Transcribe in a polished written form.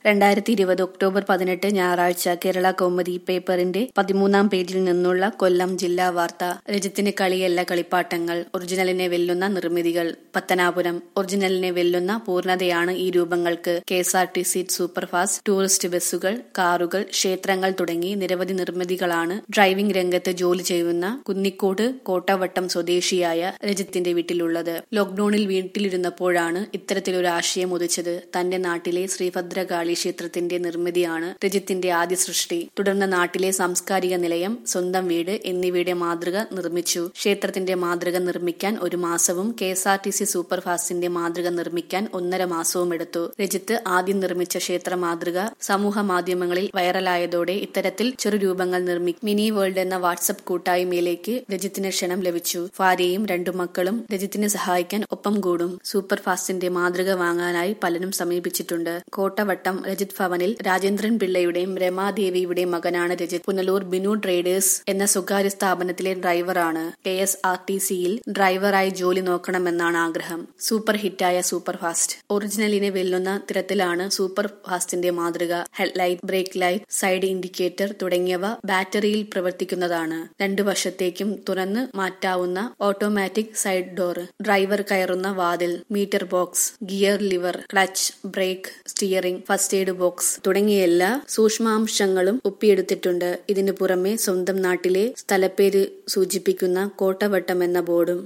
2020 October 18 ഞായറാഴ്ച കേരള കൗമുദി പേപ്പറിന്റെ 13-ാം പേജിൽ നിന്നുള്ള കൊല്ലം ജില്ലാ വാർത്ത. രജിത്തിന് കളിയല്ല കളിപ്പാട്ടങ്ങൾ, ഒറിജിനലിനെ വെല്ലുന്ന നിർമ്മിതികൾ. പത്തനാപുരം. ഒറിജിനലിനെ വെല്ലുന്ന പൂർണ്ണതയാണ് ഈ രൂപങ്ങൾക്ക്. KSRTC സൂപ്പർഫാസ്റ്റ്, ടൂറിസ്റ്റ് ബസ്സുകൾ, കാറുകൾ, ക്ഷേത്രങ്ങൾ തുടങ്ങി നിരവധി നിർമ്മിതികളാണ് ഡ്രൈവിംഗ് രംഗത്ത് ജോലി ചെയ്യുന്ന കുന്നിക്കോട് കോട്ടവട്ടം സ്വദേശിയായ രജിത്തിന്റെ വീട്ടിലുള്ളത്. ലോക്ഡൌണിൽ വീട്ടിലിരുന്നപ്പോഴാണ് ഇത്തരത്തിലൊരു ആശയം ഉദിച്ചത്. തന്റെ നാട്ടിലെ ശ്രീഭദ്രകാളി ക്ഷേത്രത്തിന്റെ നിർമ്മിതിയാണ് രജിത്തിന്റെ ആദ്യ സൃഷ്ടി. തുടർന്ന് നാട്ടിലെ സാംസ്കാരിക നിലയം, സ്വന്തം വീട് എന്നിവയുടെ മാതൃക നിർമ്മിച്ചു. ക്ഷേത്രത്തിന്റെ മാതൃക നിർമ്മിക്കാൻ 1 മാസവും KSRTC സൂപ്പർഫാസ്റ്റിന്റെ മാതൃക നിർമ്മിക്കാൻ 1.5 മാസവും എടുത്തു. രജിത്ത് ആദ്യം നിർമ്മിച്ച ക്ഷേത്ര മാതൃക സമൂഹ മാധ്യമങ്ങളിൽ വൈറലായതോടെ ഇത്തരത്തിൽ ചെറുരൂപങ്ങൾ മിനി വേൾഡ് എന്ന വാട്സ്ആപ്പ് കൂട്ടായ്മയിലേക്ക് രജിത്തിന് ക്ഷണം ലഭിച്ചു. ഭാര്യയും 2 മക്കളും രജിത്തിനെ സഹായിക്കാൻ ഒപ്പം കൂടും. സൂപ്പർഫാസ്റ്റിന്റെ മാതൃക വാങ്ങാനായി പലരും സമീപിച്ചിട്ടുണ്ട്. കോട്ടവട്ടം രജിത് ഭവനിൽ രാജേന്ദ്രൻ പിള്ളയുടെയും രമാദേവിയുടെയും മകനാണ് രജിത്. പുനലൂർ ബിനു ട്രേഡേഴ്സ് എന്ന സ്വകാര്യ സ്ഥാപനത്തിലെ ഡ്രൈവറാണ്. KSRTCയിൽ ഡ്രൈവറായി ജോലി നോക്കണമെന്നാണ് ആഗ്രഹം. Super ഹിറ്റായ superfast. ഒറിജിനലിനെ വെല്ലുന്ന തരത്തിലാണ് സൂപ്പർ ഫാസ്റ്റിന്റെ മാതൃക. Headlight, brake light, side indicator തുടങ്ങിയവ ബാറ്ററിയിൽ പ്രവർത്തിക്കുന്നതാണ്. 2 വശത്തേക്കും തുറന്ന് മാറ്റാവുന്ന ഓട്ടോമാറ്റിക് സൈഡ് ഡോർ, ഡ്രൈവർ കയറുന്ന വാതിൽ, meter box, gear lever, clutch, brake, steering, first aid box തുടങ്ങിയ എല്ലാ സൂക്ഷ്മാംശങ്ങളും ഒപ്പിയെടുത്തിട്ടുണ്ട്. ഇതിനു പുറമെ സ്വന്തം നാട്ടിലെ സ്ഥലപ്പേര് സൂചിപ്പിക്കുന്ന കോട്ടവട്ടം എന്ന ബോർഡും.